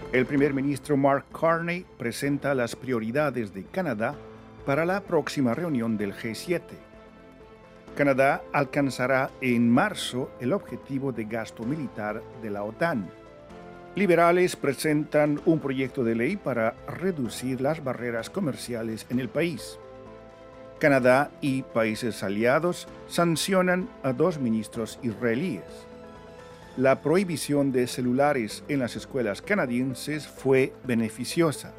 El primer ministro Mark Carney presenta las prioridades de Canadá para la próxima reunión del G7. Canadá alcanzará en marzo el objetivo de gasto militar de la OTAN. Liberales presentan un proyecto de ley para reducir las barreras comerciales en el país. Canadá y países aliados sancionan a 2 ministros israelíes. La prohibición de celulares en las escuelas canadienses fue beneficiosa.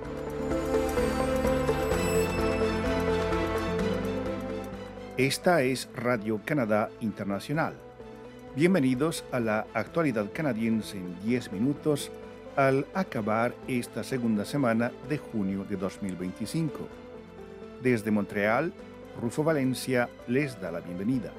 Esta es Radio Canadá Internacional. Bienvenidos a la actualidad canadiense en 10 minutos al acabar esta segunda semana de junio de 2025. Desde Montreal, Rufo Valencia les da la bienvenida.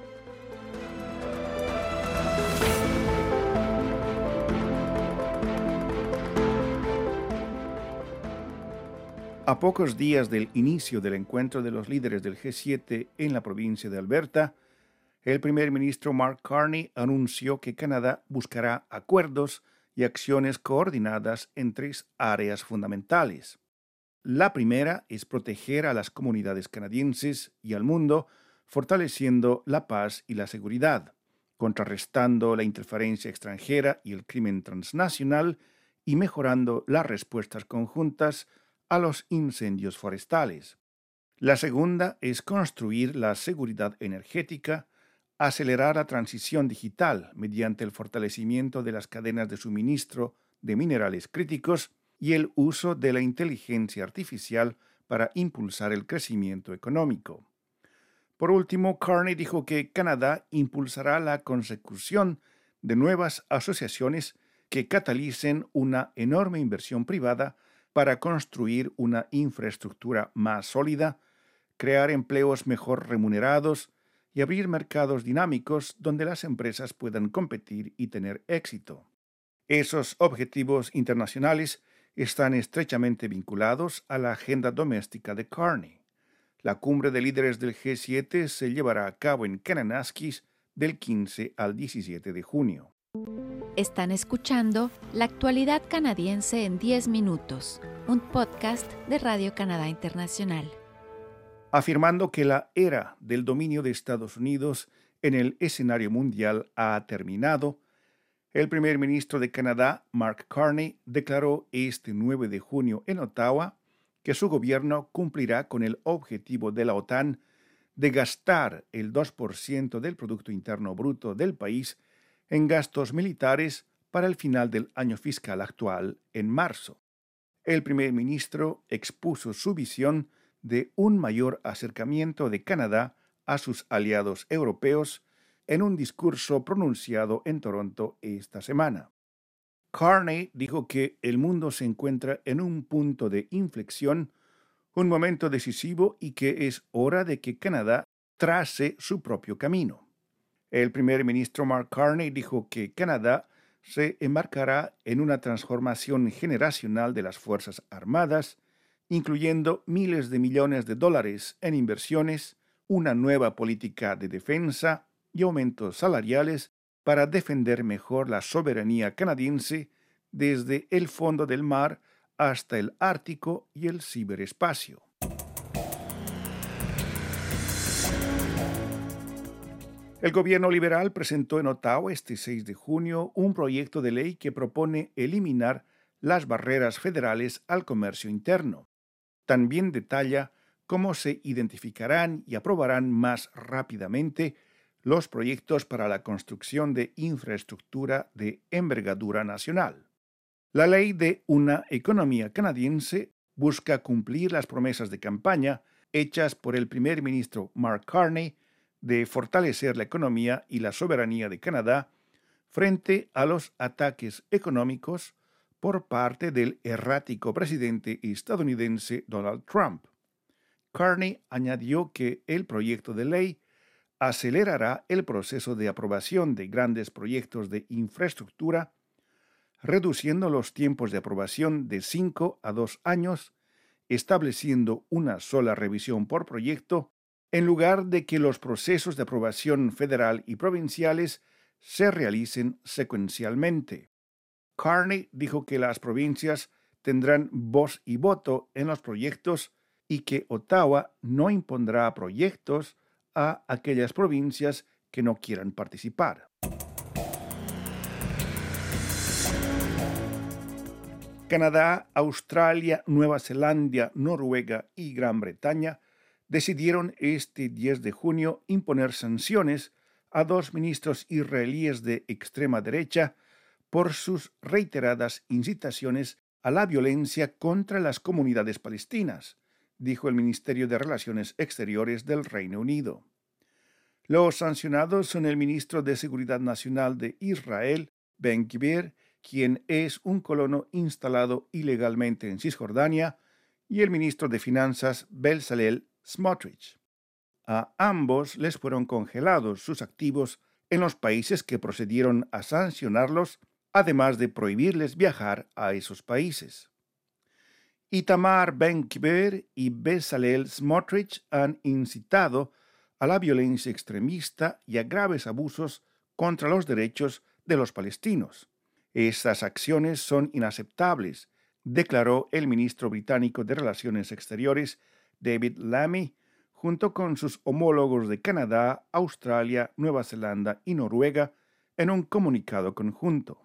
A pocos días del inicio del encuentro de los líderes del G7 en la provincia de Alberta, el primer ministro Mark Carney anunció que Canadá buscará acuerdos y acciones coordinadas en 3 áreas fundamentales. La primera es proteger a las comunidades canadienses y al mundo, fortaleciendo la paz y la seguridad, contrarrestando la interferencia extranjera y el crimen transnacional y mejorando las respuestas conjuntas a los incendios forestales. La segunda es construir la seguridad energética, acelerar la transición digital mediante el fortalecimiento de las cadenas de suministro de minerales críticos y el uso de la inteligencia artificial para impulsar el crecimiento económico. Por último, Carney dijo que Canadá impulsará la consecución de nuevas asociaciones que catalicen una enorme inversión privada para construir una infraestructura más sólida, crear empleos mejor remunerados y abrir mercados dinámicos donde las empresas puedan competir y tener éxito. Esos objetivos internacionales están estrechamente vinculados a la agenda doméstica de Carney. La cumbre de líderes del G7 se llevará a cabo en Kananaskis del 15 al 17 de junio. Están escuchando La actualidad canadiense en 10 minutos, un podcast de Radio Canadá Internacional. Afirmando que la era del dominio de Estados Unidos en el escenario mundial ha terminado, el primer ministro de Canadá, Mark Carney, declaró este 9 de junio en Ottawa que su gobierno cumplirá con el objetivo de la OTAN de gastar el 2% del Producto Interno Bruto del país en gastos militares para el final del año fiscal actual, en marzo. El primer ministro expuso su visión de un mayor acercamiento de Canadá a sus aliados europeos en un discurso pronunciado en Toronto esta semana. Carney dijo que el mundo se encuentra en un punto de inflexión, un momento decisivo y que es hora de que Canadá trace su propio camino. El primer ministro Mark Carney dijo que Canadá se embarcará en una transformación generacional de las Fuerzas Armadas, incluyendo miles de millones de dólares en inversiones, una nueva política de defensa y aumentos salariales para defender mejor la soberanía canadiense desde el fondo del mar hasta el Ártico y el ciberespacio. El gobierno liberal presentó en Ottawa este 6 de junio un proyecto de ley que propone eliminar las barreras federales al comercio interno. También detalla cómo se identificarán y aprobarán más rápidamente los proyectos para la construcción de infraestructura de envergadura nacional. La ley de una economía canadiense busca cumplir las promesas de campaña hechas por el primer ministro Mark Carney de fortalecer la economía y la soberanía de Canadá frente a los ataques económicos por parte del errático presidente estadounidense Donald Trump. Carney añadió que el proyecto de ley acelerará el proceso de aprobación de grandes proyectos de infraestructura, reduciendo los tiempos de aprobación de 5 a 2 años, estableciendo una sola revisión por proyecto, en lugar de que los procesos de aprobación federal y provinciales se realicen secuencialmente. Carney dijo que las provincias tendrán voz y voto en los proyectos y que Ottawa no impondrá proyectos a aquellas provincias que no quieran participar. Canadá, Australia, Nueva Zelanda, Noruega y Gran Bretaña decidieron este 10 de junio imponer sanciones a 2 ministros israelíes de extrema derecha por sus reiteradas incitaciones a la violencia contra las comunidades palestinas, dijo el Ministerio de Relaciones Exteriores del Reino Unido. Los sancionados son el ministro de Seguridad Nacional de Israel, Ben-Gvir, quien es un colono instalado ilegalmente en Cisjordania, y el ministro de Finanzas, Bezalel Smotrich. A ambos les fueron congelados sus activos en los países que procedieron a sancionarlos, además de prohibirles viajar a esos países. Itamar Ben-Gvir y Bezalel Smotrich han incitado a la violencia extremista y a graves abusos contra los derechos de los palestinos. Estas acciones son inaceptables, declaró el ministro británico de Relaciones Exteriores, David Lammy, junto con sus homólogos de Canadá, Australia, Nueva Zelanda y Noruega, en un comunicado conjunto.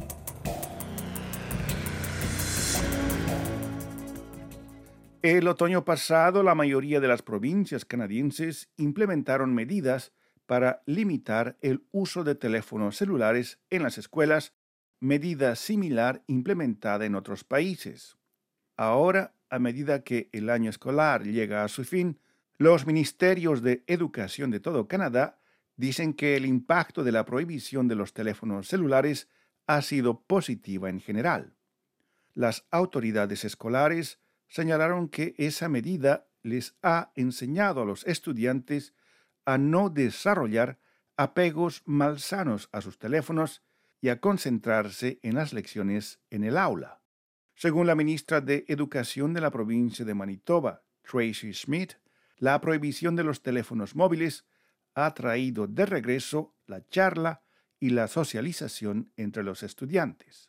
El otoño pasado, la mayoría de las provincias canadienses implementaron medidas para limitar el uso de teléfonos celulares en las escuelas, medida similar implementada en otros países. Ahora, a medida que el año escolar llega a su fin, los ministerios de educación de todo Canadá dicen que el impacto de la prohibición de los teléfonos celulares ha sido positiva en general. Las autoridades escolares señalaron que esa medida les ha enseñado a los estudiantes a no desarrollar apegos malsanos a sus teléfonos y a concentrarse en las lecciones en el aula. Según la ministra de Educación de la provincia de Manitoba, Tracy Schmidt, la prohibición de los teléfonos móviles ha traído de regreso la charla y la socialización entre los estudiantes.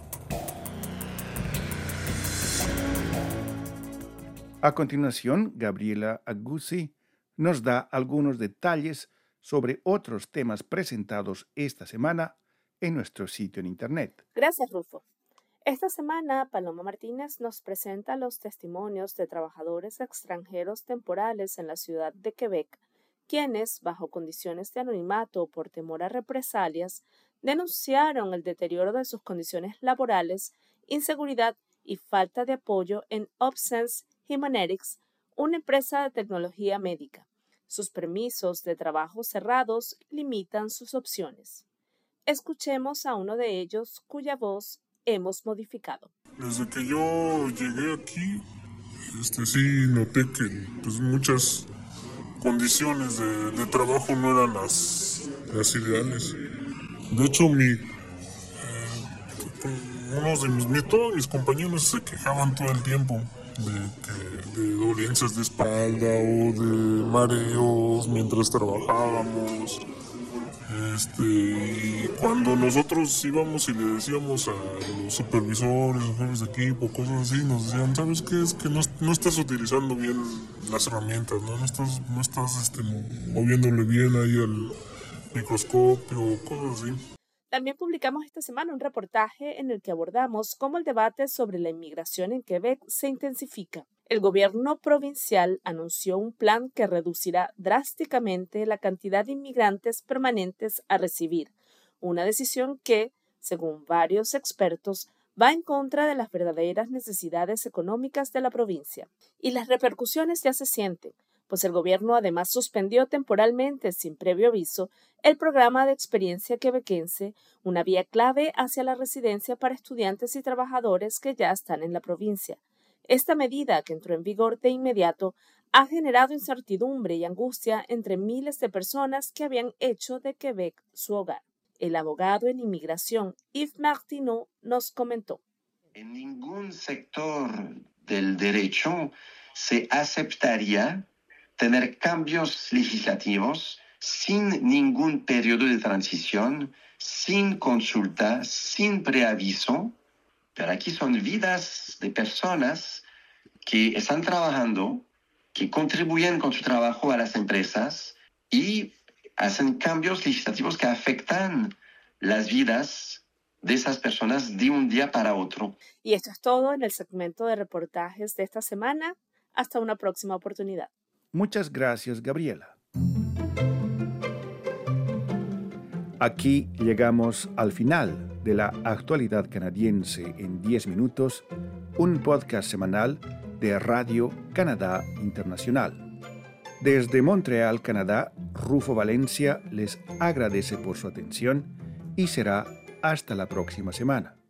A continuación, Gabriela Aguzzi nos da algunos detalles sobre otros temas presentados esta semana en nuestro sitio en Internet. Gracias, Rufo. Esta semana, Paloma Martínez nos presenta los testimonios de trabajadores extranjeros temporales en la ciudad de Quebec, quienes, bajo condiciones de anonimato por temor a represalias, denunciaron el deterioro de sus condiciones laborales, inseguridad y falta de apoyo en Opsense Humanetics, una empresa de tecnología médica. Sus permisos de trabajo cerrados limitan sus opciones. Escuchemos a uno de ellos cuya voz hemos modificado. Desde que yo llegué aquí, sí noté que muchas condiciones de trabajo no eran las ideales. De hecho, todos mis compañeros se quejaban todo el tiempo de dolencias de espalda o de mareos mientras trabajábamos. Y cuando nosotros íbamos y le decíamos a los supervisores, los jefes de equipo, cosas así, nos decían, ¿sabes qué? Es que no estás utilizando bien las herramientas, no estás moviéndole bien ahí al microscopio, cosas así. También publicamos esta semana un reportaje en el que abordamos cómo el debate sobre la inmigración en Quebec se intensifica. El gobierno provincial anunció un plan que reducirá drásticamente la cantidad de inmigrantes permanentes a recibir, una decisión que, según varios expertos, va en contra de las verdaderas necesidades económicas de la provincia. Y las repercusiones ya se sienten, pues el gobierno además suspendió temporalmente, sin previo aviso, el programa de experiencia quebequense, una vía clave hacia la residencia para estudiantes y trabajadores que ya están en la provincia. Esta medida, que entró en vigor de inmediato, ha generado incertidumbre y angustia entre miles de personas que habían hecho de Quebec su hogar. El abogado en inmigración, Yves Martineau, nos comentó. En ningún sector del derecho se aceptaría tener cambios legislativos sin ningún periodo de transición, sin consulta, sin preaviso. Pero aquí son vidas de personas que están trabajando, que contribuyen con su trabajo a las empresas y hacen cambios legislativos que afectan las vidas de esas personas de un día para otro. Y esto es todo en el segmento de reportajes de esta semana. Hasta una próxima oportunidad. Muchas gracias, Gabriela. Aquí llegamos al final de la actualidad canadiense en 10 minutos, un podcast semanal de Radio Canadá Internacional. Desde Montreal, Canadá, Rufo Valencia les agradece por su atención y será hasta la próxima semana.